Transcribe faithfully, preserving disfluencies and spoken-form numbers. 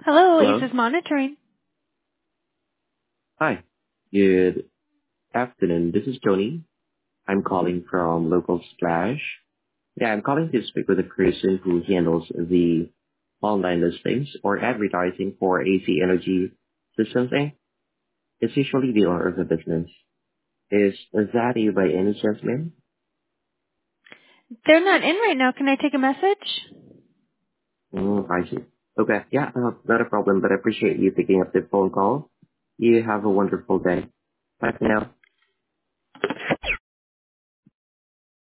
Hello, Hello. Aces Monitoring. Hi. Good afternoon. This is Tony. I'm calling from Local Splash. Yeah, I'm calling to speak with the person who handles the online listings or advertising for A C Energy Systems Inc. It's usually the owner of the business. Is, is that you by any chance, ma'am? They're not in right now. Can I take a message? Mm, I see. Okay. Yeah, uh, not a problem, but I appreciate you picking up the phone call. You have a wonderful day. Bye for now.